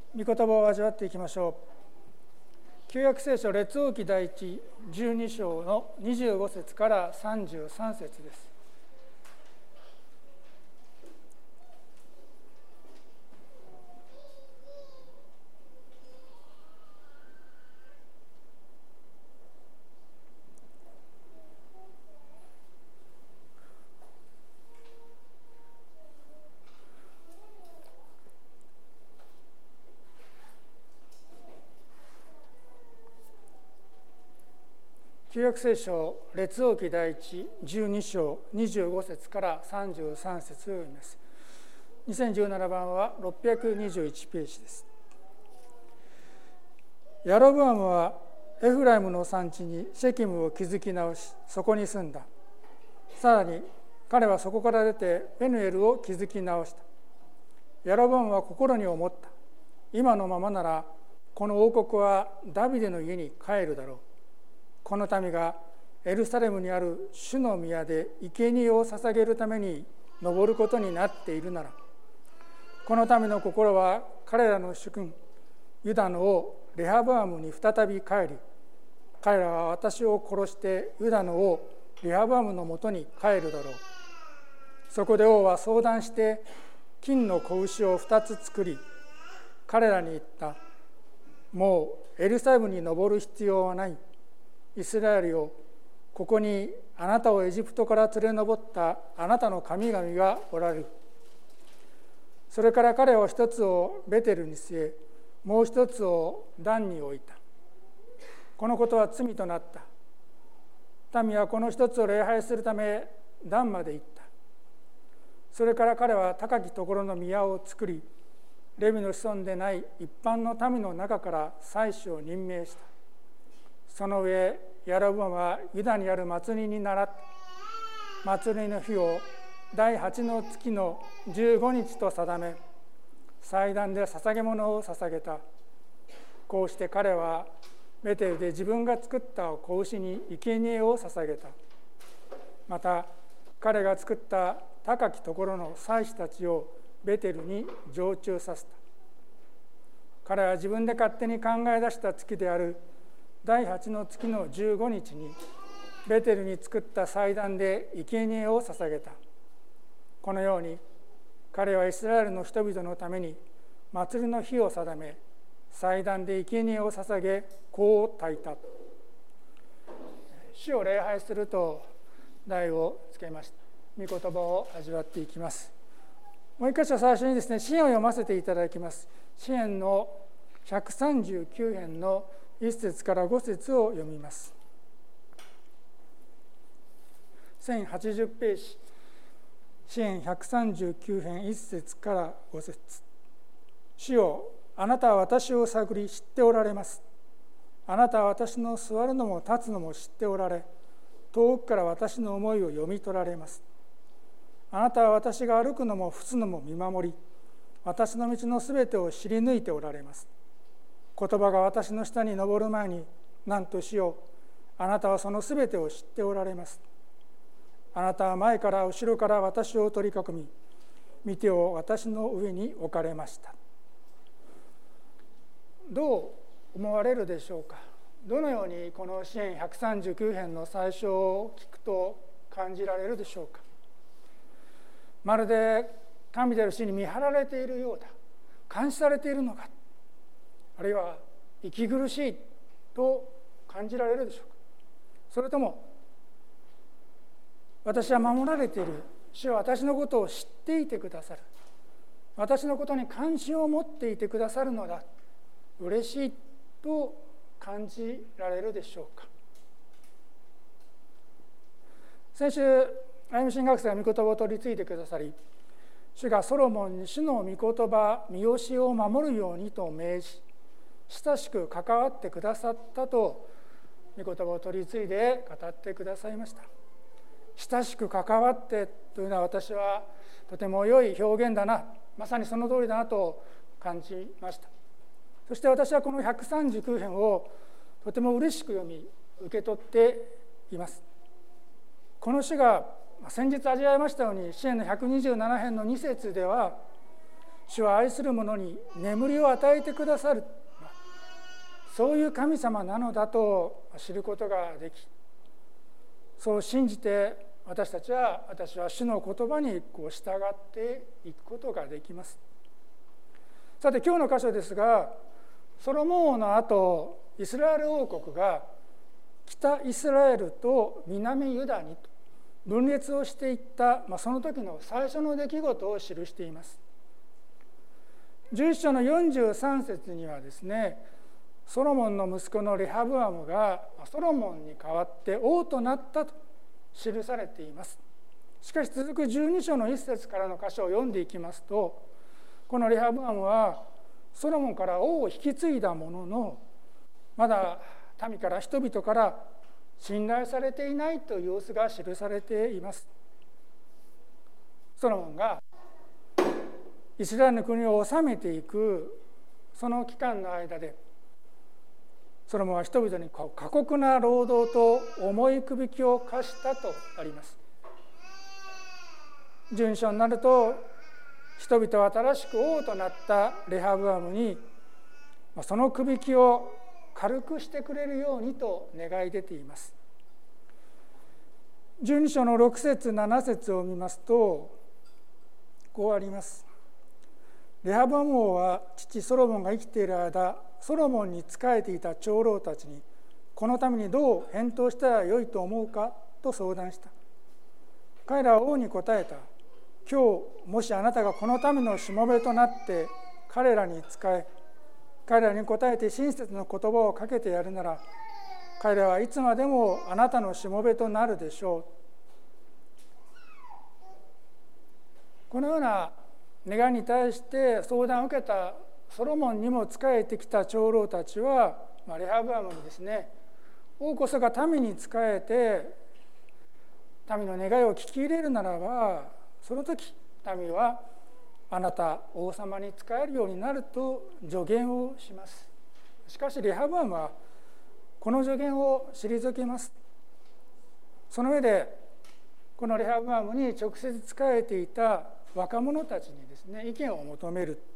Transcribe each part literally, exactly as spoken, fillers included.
御言葉を味わっていきましょう。旧約聖書列王記第一じゅうに章のにじゅうご節からさんじゅうさん節です。旧約聖書列王記第一じゅうに章にじゅうご節からさんじゅうさん節を読みます。にせんじゅうななばんはろっぴゃくにじゅういちページです。ヤロブアムはエフライムの産地にシェキムを築き直し、そこに住んだ。さらに彼はそこから出てペヌエルを築き直した。ヤロブアムは心に思った。今のままならこの王国はダビデの家に帰るだろう。この民がエルサレムにある主の宮で生贄を捧げるために登ることになっているなら、この民の心は彼らの主君ユダの王レハブアムに再び帰り、彼らは私を殺してユダの王レハブアムのもとに帰るだろう。そこで王は相談して金の子牛を二つ作り、彼らに言った。もうエルサレムに登る必要はない。イスラエルよ、ここにあなたをエジプトから連れ上ったあなたの神々がおられる。それから彼は一つをベテルに据え、もう一つをダンに置いた。このことは罪となった。民はこの一つを礼拝するためダンまで行った。それから彼は高きところの宮を作り、レビの子孫でない一般の民の中から祭司を任命した。その上、ヤロブアムはユダにある祭りに倣って、祭りの日を第八の月の十五日と定め、祭壇で捧げ物を捧げた。こうして彼はベテルで自分が作った子牛に生贄を捧げた。また彼が作った高きところの祭司たちをベテルに常駐させた。彼は自分で勝手に考え出した月である第八の月の十五日にベテルに作った祭壇で生贄を捧げた。このように彼はイスラエルの人々のために祭りの日を定め、祭壇で生贄を捧げ、香を焚いた。主を礼拝すると題をつけました。御言葉を味わっていきます。もう一箇所最初にですね、詩編を読ませていただきます。詩編のひゃくさんじゅうきゅう編のいっ節からご節を読みます。せんはちじゅうページ、詩編ひゃくさんじゅうきゅう編いっ節からご節。主よ、あなたは私を探り知っておられます。あなたは私の座るのも立つのも知っておられ、遠くから私の思いを読み取られます。あなたは私が歩くのも伏すのも見守り、私の道のすべてを知り抜いておられます。言葉が私の下に上る前に、なんとしよう、あなたはそのすべてを知っておられます。あなたは前から後ろから私を取り囲み、御手を私の上に置かれました。どう思われるでしょうか。どのようにこの詩編ひゃくさんじゅうきゅう編の最初を聞くと感じられるでしょうか。まるで神である主に見張られているようだ、監視されているのか、あるいは息苦しいと感じられるでしょうか。それとも私は守られている、主は私のことを知っていてくださる、私のことに関心を持っていてくださるのだ、嬉しいと感じられるでしょうか。先週歩み神学生が御言葉を取り継いでくださり、主がソロモンに主の御言葉御教えを守るようにと命じ、親しく関わってくださったと御言葉を取り継いで語ってくださいました。親しく関わってというのは私はとても良い表現だな、まさにその通りだなと感じました。そして私はこのひゃくさんじゅうきゅう編をとても嬉しく読み受け取っています。この詩が先日味わいましたように、詩編のひゃくにじゅうなな編のに節では、 主は愛する者に眠りを与えてくださる、そういう神様なのだと知ることができ、そう信じて私たちは私は主の言葉にこう従っていくことができます。さて今日の箇所ですが、ソロモン王の後、イスラエル王国が北イスラエルと南ユダに分裂をしていった、まあ、その時の最初の出来事を記しています。じゅういっ章のよんじゅうさん節にはですね、ソロモンの息子のレハブアムがソロモンに代わって王となったと記されています。しかし続くじゅうに章のいっ節からの箇所を読んでいきますと、このレハブアムはソロモンから王を引き継いだものの、まだ民から人々から信頼されていないという様子が記されています。ソロモンがイスラエルの国を治めていくその期間の間で、ソロモンは人々に過酷な労働と重い首輝を課したとあります。じゅうに章になると、人々は新しく王となったレハブアムにその首輝を軽くしてくれるようにと願い出ています。じゅうに章のろく節なな節を見ますとこうあります。レハブアム王は父ソロモンが生きている間、ソロモンに仕えていた長老たちに、このためにどう返答したらよいと思うかと相談した。彼らは王に答えた。今日もしあなたがこの民のしもべとなって彼らに仕え、彼らに答えて親切の言葉をかけてやるなら、彼らはいつまでもあなたのしもべとなるでしょう。このような願いに対して相談を受けたソロモンにも仕えてきた長老たちは、まあ、レハブアムにですね、王こそが民に仕えて民の願いを聞き入れるならば、その時民はあなた王様に仕えるようになると助言をします。しかしレハブアムはこの助言を退けます。その上でこのレハブアムに直接仕えていた若者たちにですね、意見を求める。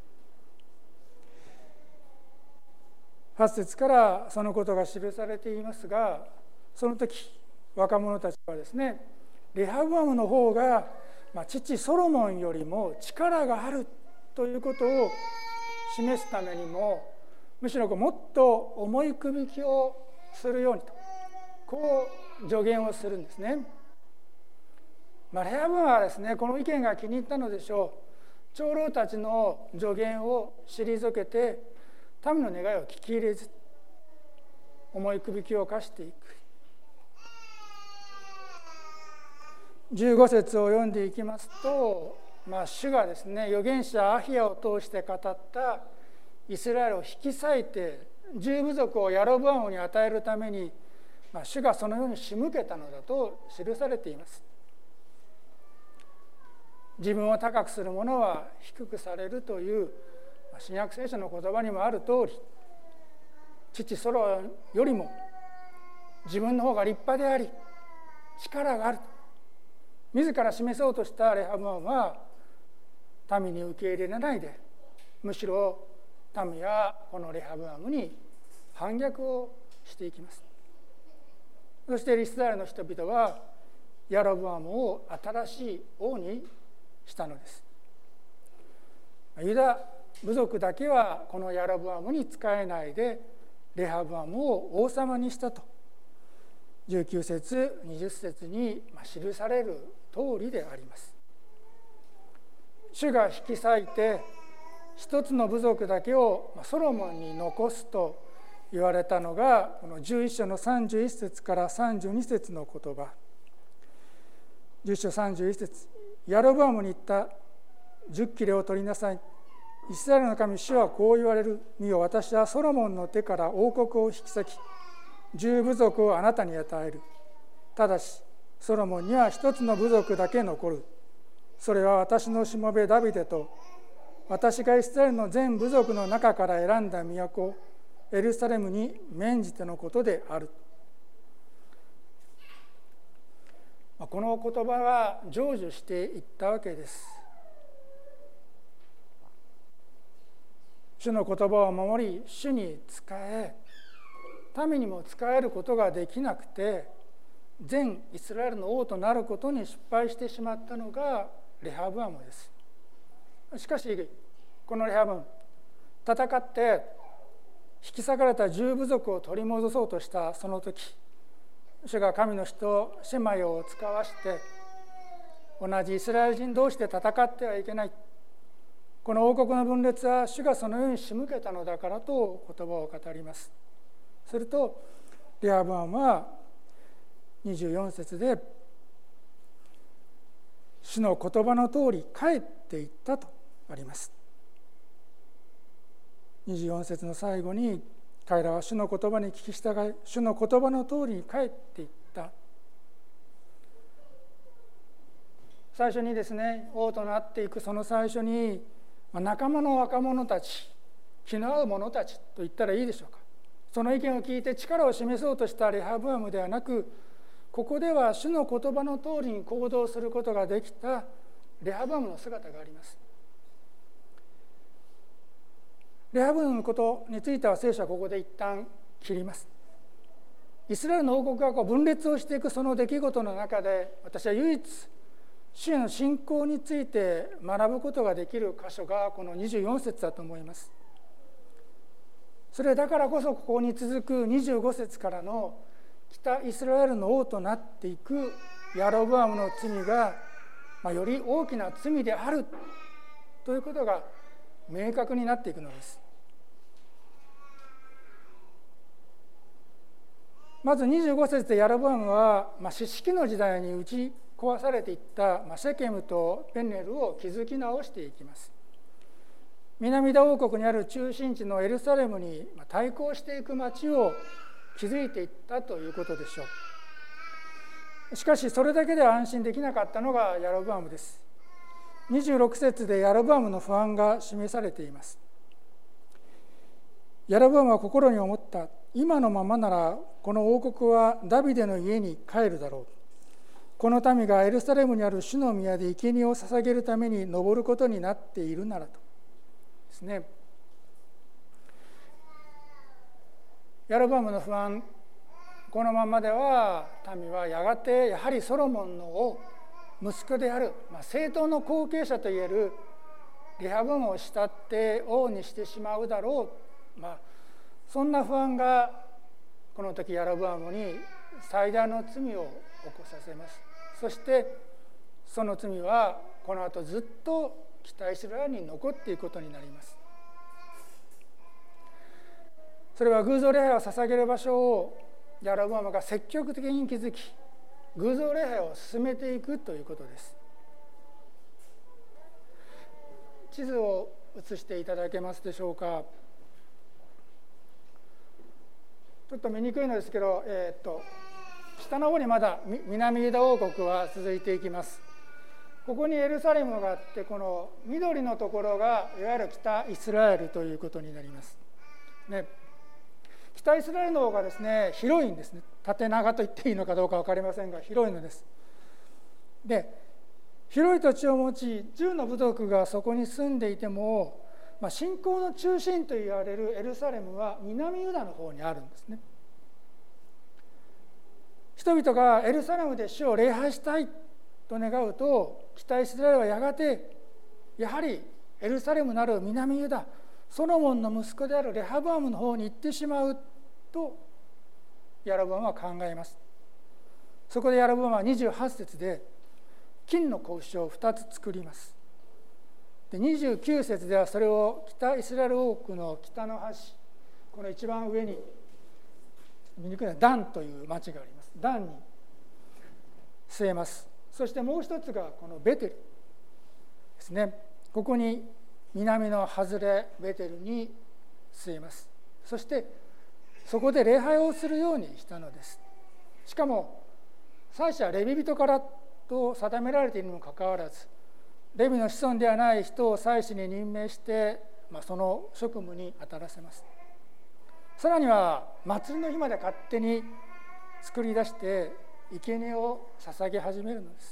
はち節からそのことが記されていますが、その時若者たちはですね、レハブアムの方が、まあ、父ソロモンよりも力があるということを示すためにも、むしろもっと重い首輝をするようにと、こう助言をするんですね。まあ、レハブアムはですね、この意見が気に入ったのでしょう。長老たちの助言を退けて、民の願いを聞き入れず、重い首輝を課していく。じゅうご節を読んでいきますと、まあ、主がですね、預言者アヒヤを通して語ったイスラエルを引き裂いて十部族をヤロブアムに与えるために、まあ、主がそのように仕向けたのだと記されています。自分を高くする者は低くされるという新約聖書の言葉にもある通り、父ソロよりも自分の方が立派であり力があると自ら示そうとしたレハブアムは、民に受け入れられないで、むしろ民はこのレハブアムに反逆をしていきます。そしてイスラエルの人々はヤロブアムを新しい王にしたのです。ユダ部族だけはこのヤロブアムに仕えないでレハブアムを王様にしたとじゅうきゅう節にじゅう節に記される通りであります。主が引き裂いて一つの部族だけをソロモンに残すと言われたのが、このじゅういっ章のさんじゅういち節からさんじゅうに節の言葉。じゅういっ章さんじゅういち節、ヤロブアムに言った。十切れを取りなさい。イスラエルの神主はこう言われる。見よ、私はソロモンの手から王国を引き裂き、十部族をあなたに与える。ただしソロモンには一つの部族だけ残る。それは私のしもべダビデと、私がイスラエルの全部族の中から選んだ都エルサレムに免じてのことである。この言葉は成就していったわけです。 主の言葉を守り、主に仕え、民にも仕えることができなくて、全イスラエルの王となることに失敗してしまったのがレハブアムです。しかしこのレハブアム、戦って引き裂かれた十部族を取り戻そうとしたその時、主が神の人シェマヨを使わして同じイスラエル人同士で戦ってはいけない、この王国の分裂は主がそのように仕向けたのだからと言葉を語ります。するとレハブアムはにじゅうよん節で主の言葉の通り帰っていったとあります。にじゅうよん節の最後に、彼らは主の言葉に聞き従い、主の言葉の通りに帰っていった。最初にですね、王となっていくその最初に、仲間の若者たち、気の合う者たちと言ったらいいでしょうか、その意見を聞いて力を示そうとしたレハブアムではなく、ここでは主の言葉の通りに行動することができたレハブアムの姿があります。レハブアムのことについては聖書はここで一旦切ります。イスラエルの王国がこう分裂をしていくその出来事の中で、私は唯一主への信仰について学ぶことができる箇所がこのにじゅうよん節だと思います。それだからこそここに続くにじゅうご節からの北イスラエルの王となっていくヤロブアムの罪が、まあ、より大きな罪であるということが明確になっていくのです。まずにじゅうご節でヤロブアムは、まあ、四式の時代に打ち壊されていった、まあ、シェケムとペネルを築き直していきます。南ユダ王国にある中心地のエルサレムに対抗していく町を築いていったということでしょう。しかしそれだけでは安心できなかったのがヤロブアムです。にじゅうろく節でヤロブアムの不安が示されています。ヤロブアムは心に思った。今のままならこの王国はダビデの家に帰るだろう。この民がエルサレムにある主の宮で生贄を捧げるために登ることになっているならとですね。ヤロブアムの不安、このままでは民はやがてやはりソロモンの王、息子である、まあ、正統の後継者といえるレハブアムを慕って王にしてしまうだろう、まあ、そんな不安がこの時ヤロブアムに最大の罪を起こさせます。そしてその罪はこの後ずっと北イスラエルに残っていくことになります。それは偶像礼拝を捧げる場所をヤロブアムが積極的に築き、偶像礼拝を進めていくということです。地図を映していただけますでしょうか。ちょっと見にくいのですけど、えー、っと下の方にまだ南ユダ王国は続いていきます。ここにエルサレムがあって、この緑のところがいわゆる北イスラエルということになります、ね、北イスラエルの方がですね広いんですね。縦長と言っていいのかどうか分かりませんが広いのです。で広い土地を持ちじゅうの部族がそこに住んでいても、まあ、信仰の中心といわれるエルサレムは南ユダの方にあるんですね。人々がエルサレムで主を礼拝したいと願うと、北イスラエルはやがてやはりエルサレムなる南ユダ、ソロモンの息子であるレハブアムの方に行ってしまうとヤロブアムは考えます。そこでヤロブアムはにじゅうはち節で金の格子をふたつ作ります。でにじゅうきゅう節ではそれを北イスラエル王国の北の端、この一番上に見にくいのはダンという町があります。ダンに据えます。そしてもう一つがこのベテルですね。ここに南の外れベテルに据えます。そしてそこで礼拝をするようにしたのです。しかも祭司はレビ人からと定められているにもかかわらず、レビの子孫ではない人を祭司に任命して、まあ、その職務に当たらせます。さらには祭りの日まで勝手に作り出して生贄を捧げ始めるのです。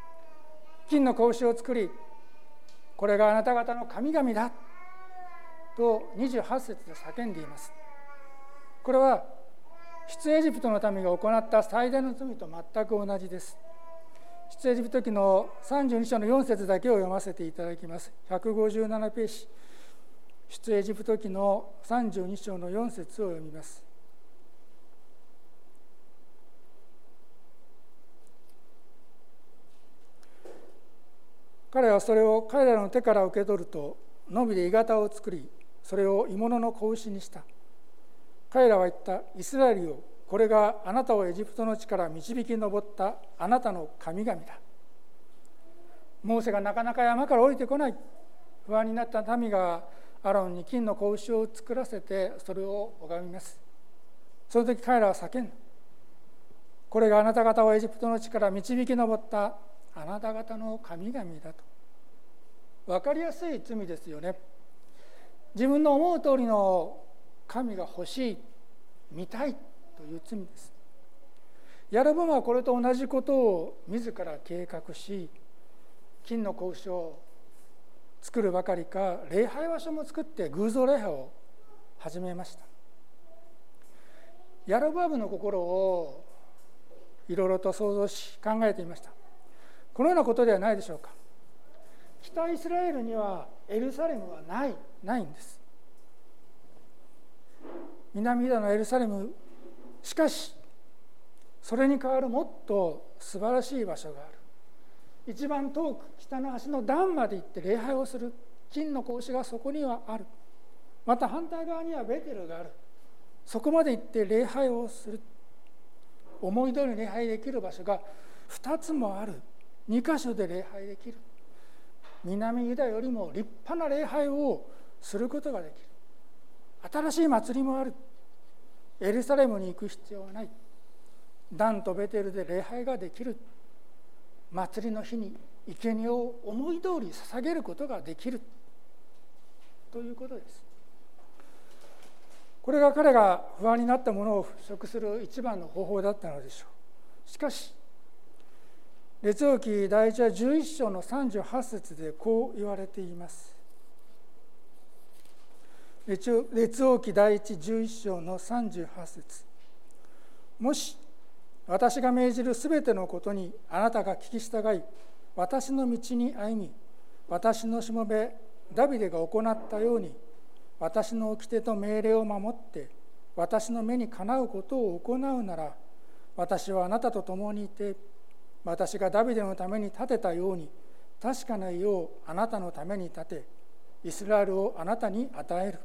金の格子を作り、これがあなた方の神々だとにじゅうはち節で叫んでいます。これは出エジプトの民が行った最大の罪と全く同じです。出エジプト記のさんじゅうに章のよん節だけを読ませていただきます。ひゃくごじゅうななページ、出エジプト記のさんじゅうに章のよん節を読みます。彼はそれを彼らの手から受け取ると、ノビで鋳型を作り、それを鋳物の子牛にした。彼らは言った。イスラエルよ、これがあなたをエジプトの地から導き上ったあなたの神々だ。モーセがなかなか山から降りてこない。不安になった民がアロンに金の子牛を作らせて、それを拝みます。その時彼らは叫んだ。これがあなた方をエジプトの地から導き上ったあなた方の神々だと。分かりやすい罪ですよね。自分の思う通りの神が欲しい、見たいという罪です。ヤロボアムはこれと同じことを自ら計画し、金の子牛を作るばかりか、礼拝場所も作って偶像礼拝を始めました。ヤロボアムの心をいろいろと想像し考えていました。このようなことではないでしょうか。北イスラエルにはエルサレムはないないんです。南ユダのエルサレム、しかしそれに代わるもっと素晴らしい場所がある。一番遠く北の端の段まで行って礼拝をする金の子牛がそこにはある。また反対側にはベテルがある。そこまで行って礼拝をする。思い通りに礼拝できる場所がふたつもある。にか所で礼拝できる。南ユダよりも立派な礼拝をすることができる。新しい祭りもある。エルサレムに行く必要はない。ダンとベテルで礼拝ができる。祭りの日に生贄を思い通り捧げることができるということです。これが彼が不安になったものを払拭する一番の方法だったのでしょう。しかし列王記第一はじゅういっ章のさんじゅうはち節でこう言われています。列王記第一じゅういっ章のさんじゅうはち節。もし私が命じるすべてのことにあなたが聞き従い、私の道に歩み、私のしもべダビデが行ったように、私の掟と命令を守って私の目にかなうことを行うなら、私はあなたと共にいて、私がダビデのために立てたように確かな家をあなたのために建て、イスラエルをあなたに与える。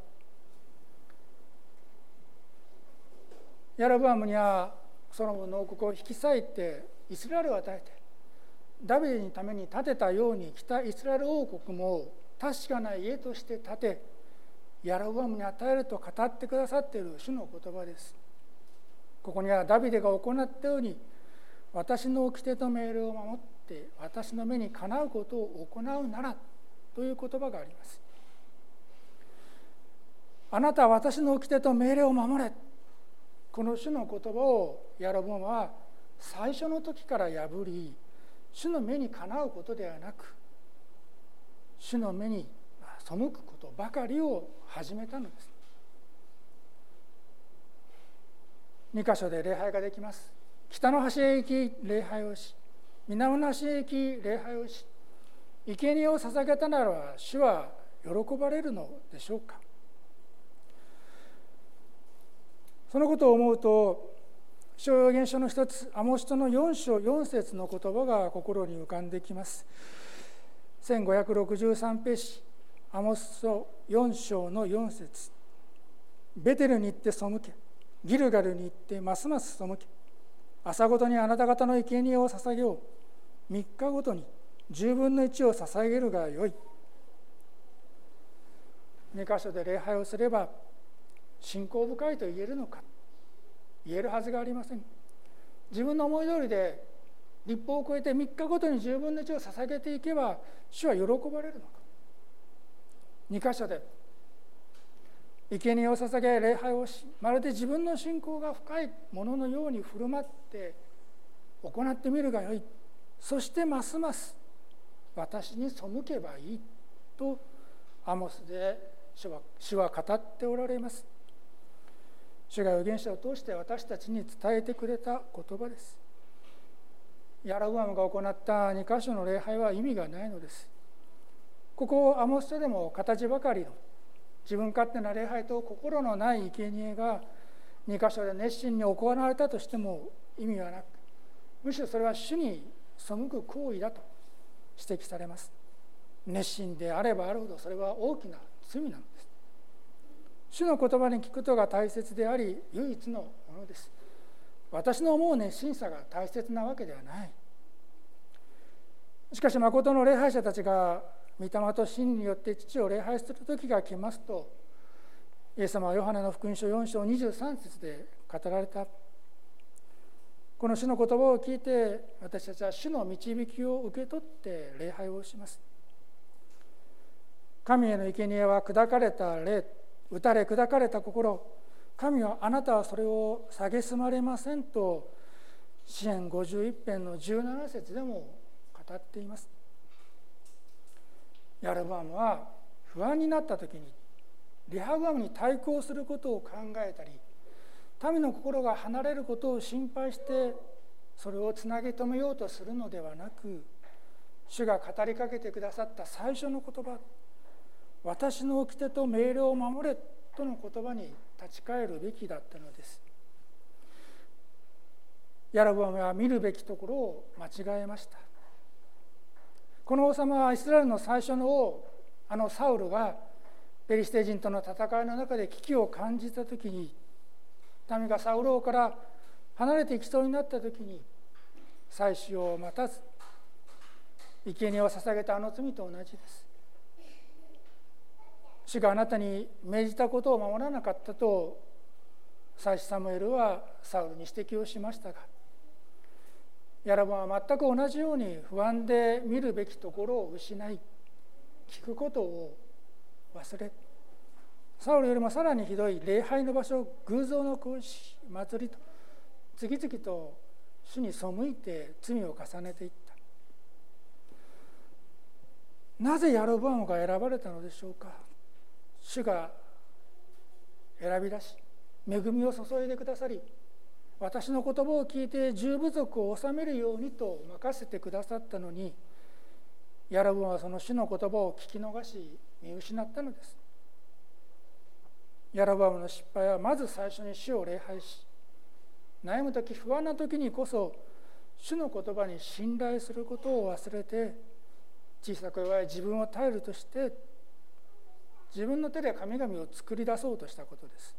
ヤロボアムにはソロモンの王国を引き裂いてイスラエルを与えて、ダビデのために建てたように北イスラエル王国も確かな家として建て、ヤロボアムに与えると語ってくださっている主の言葉です。ここにはダビデが行ったように、私の掟と命令を守って私の目にかなうことを行うならという言葉があります。あなたは私の掟と命令を守れ。この主の言葉をヤロボアムは最初の時から破り、主の目にかなうことではなく、主の目に背くことばかりを始めたのです。にか所で礼拝ができます。北の端へ行き礼拝をし、南の端へ行き礼拝をし、生贄を捧げたならば主は喜ばれるのでしょうか。そのことを思うと、聖預言書の一つ、アモス書のよん章よん節の言葉が心に浮かんできます。せんごひゃくろくじゅうさんページ、アモス書よん章のよん節。ベテルに行って背け、ギルガルに行ってますます背け、朝ごとにあなた方の生贄を捧げよう。三日ごとに十分の一を捧げるがよい。二箇所で礼拝をすれば信仰深いと言えるのか。言えるはずがありません。自分の思い通りで律法を超えて三日ごとに十分の一を捧げていけば主は喜ばれるのか。二箇所で生贄を捧げ礼拝をし、まるで自分の信仰が深いもののように振る舞って行ってみるがよい。そしてますます私に背けばいいとアモスで主は、主は語っておられます。主が預言者を通して私たちに伝えてくれた言葉です。ヤロブアムが行ったに箇所の礼拝は意味がないのです。ここアモス書でも形ばかりの自分勝手な礼拝と心のない生贄がに箇所で熱心に行われたとしても意味はなく、むしろそれは主に背く行為だと指摘されます。熱心であればあるほどそれは大きな罪なのです。主の言葉に聞くことが大切であり唯一のものです。私の思う熱心さが大切なわけではない。しかし誠の礼拝者たちが御霊と真によって父を礼拝する時が来ますと、イエス様はヨハネの福音書よん章にじゅうさん節で語られた。この主の言葉を聞いて私たちは主の導きを受け取って礼拝をします。神への生贄は砕かれた霊、打たれ砕かれた心、神はあなたはそれを蔑まれませんと詩編ごじゅういち編のじゅうなな節でも語っています。ヤロブアムは不安になった時にレハブアムに対抗することを考えたり、民の心が離れることを心配してそれをつなぎ止めようとするのではなく、主が語りかけてくださった最初の言葉、私の掟と命令を守れとの言葉に立ち返るべきだったのです。ヤロブアムは見るべきところを間違えました。この王様はイスラエルの最初の王、あのサウルがペリシテ人との戦いの中で危機を感じたときに、民がサウル王から離れていきそうになったときに、祭司を待たず生贄を捧げたあの罪と同じです。主があなたに命じたことを守らなかったと祭司サムエルはサウルに指摘をしましたが、ヤロブアムは全く同じように不安で見るべきところを失い、聞くことを忘れ、サウルよりもさらにひどい礼拝の場所、偶像の祭りと次々と主に背いて罪を重ねていった。なぜヤロブアムが選ばれたのでしょうか。主が選び出し恵みを注いでくださり、私の言葉を聞いて十部族を治めるようにと任せてくださったのに、ヤロブアムはその主の言葉を聞き逃し見失ったのです。ヤロブアムの失敗はまず最初に主を礼拝し、悩む時不安な時にこそ主の言葉に信頼することを忘れて、小さく弱い自分を頼るとして自分の手で神々を作り出そうとしたことです。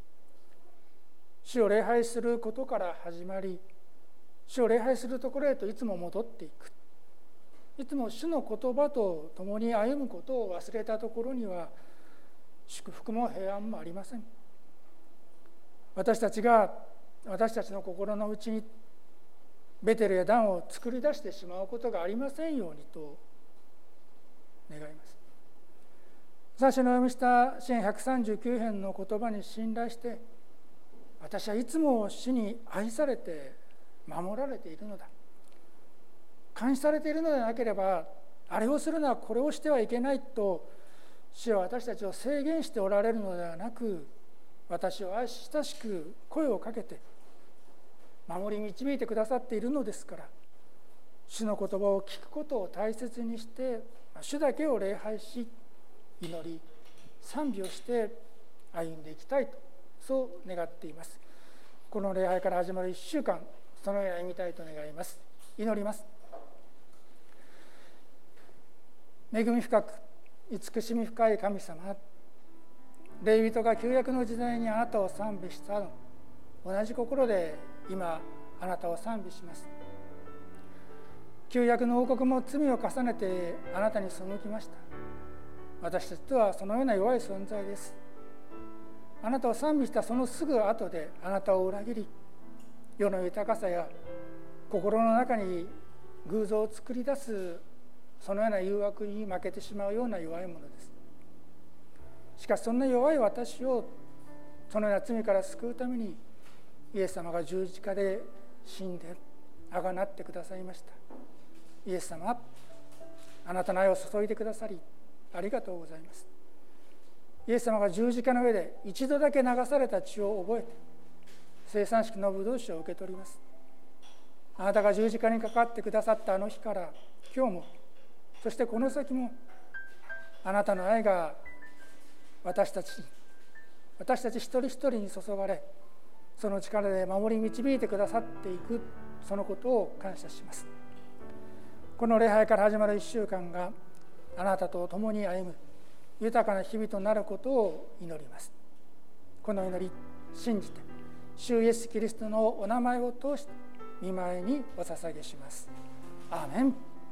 主を礼拝することから始まり、主を礼拝するところへといつも戻っていく。いつも主の言葉と共に歩むことを忘れたところには祝福も平安もありません。私たちが私たちの心の内にベテルやダンを作り出してしまうことがありませんようにと願います。最初の読みした詩編ひゃくさんじゅうきゅう編の言葉に信頼して、私はいつも主に愛されて守られているのだ、監視されているのでなければあれをするのはこれをしてはいけないと主は私たちを制限しておられるのではなく、私を愛し親しく声をかけて守り導いてくださっているのですから、主の言葉を聞くことを大切にして主だけを礼拝し、祈り賛美をして歩んでいきたいと、そう願っています。この礼拝から始まるいっしゅうかん、そのように歩みたいと願います。祈ります。恵み深く慈しみ深い神様、レイ人が旧約の時代にあなたを賛美したの同じ心で今あなたを賛美します。旧約の王国も罪を重ねてあなたに背きました。私たちとはそのような弱い存在です。あなたを賛美したそのすぐ後であなたを裏切り、世の豊かさや心の中に偶像を作り出すそのような誘惑に負けてしまうような弱いものです。しかしそんな弱い私をそのような罪から救うためにイエス様が十字架で死んであがなってくださいました。イエス様、あなたの愛を注いでくださりありがとうございます。 イエス様が十字架の上で一度だけ流された血を覚えて生産式の葡萄酒を受け取ります。あなたが十字架にかかってくださったあの日から今日も、そしてこの先も、あなたの愛が私たち私たち一人一人に注がれ、その力で守り導いてくださっていく、そのことを感謝します。この礼拝から始まるいっしゅうかんがあなたと共に歩む豊かな日々となることを祈ります。この祈り信じて主イエスキリストのお名前を通して御前にお捧げします。アーメン。